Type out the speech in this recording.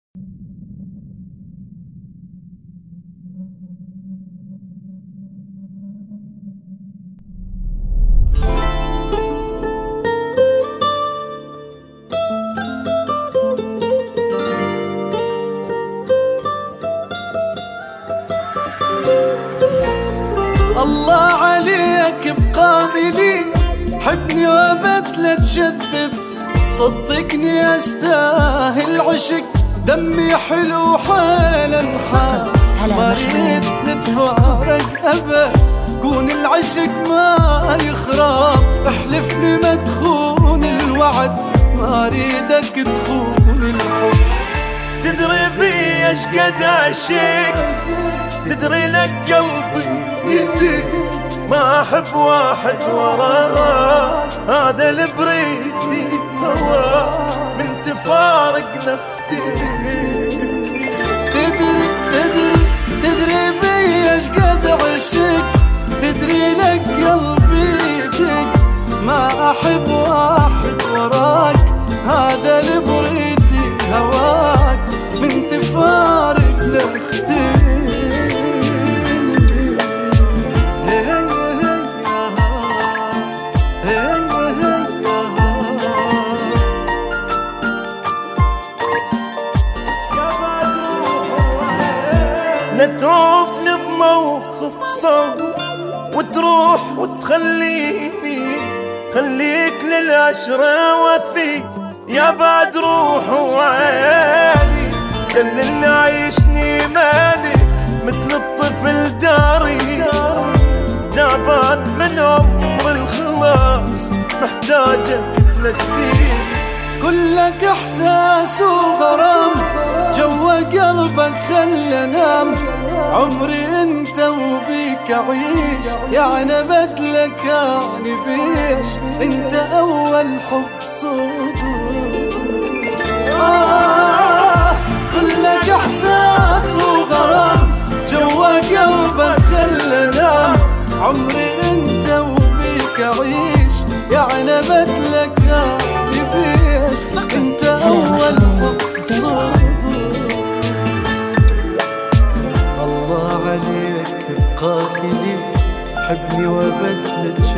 الله عليك بقابلي، حبني وابد لا تجذب، صدقني استاهل عشق، دمي حلو حالا حال، ما ريد نتفارق ابد، كون العشق ما يخرب، احلفني ما تخون الوعد، ما ريدك تخون الحب. تدري بي ايش قد عشق، تدري لك قلبي يدي، ما احب واحد وراه، هذا البريتي هواه، من تفارقنا اختي. تدري بي ايش قد عشق، تدري لك قلبي يدق، ما احب واحد وراك، هذا البريتي هواك، من تفارقنا اختي. لا توقفني بموقف صعب وتروح وتخليني، خليك للعشرة وفي، يا بعد روح وعيني، دللني عيشني مالك، مثل الطفل داري، تعبان من عمر الخلاص، محتاجك تنسيني. كلك احساس وغرام، جوا قلبك خلى نام، عمري انت وبيك اعيش، يعني بدلك اني بيش، انت اول حب صدور. كلك احساس وغرام، جوا قلبك خلى نام، عمري انت وبيك اعيش، يعني بدلك اني بيش، انت اول حب صدور. الله عليك بقابلي، حبني وابد